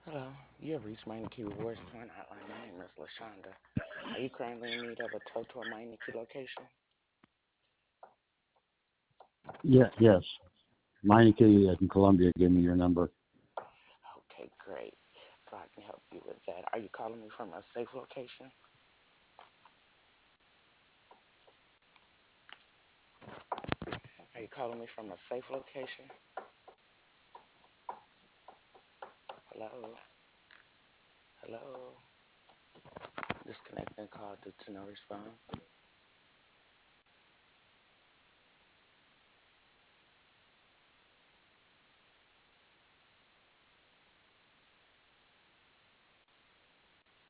Hello, you have reached Meineke Rewards Point Hotline. My name is LaShonda. Are you currently in need of a tow to a Meineke location? Yeah, yes. Meineke in Columbia gave me your number. Okay, great. So I can help you with that. Are you calling me from a safe location? Are you calling me from a safe location? Hello? Hello? Disconnecting call due to no response.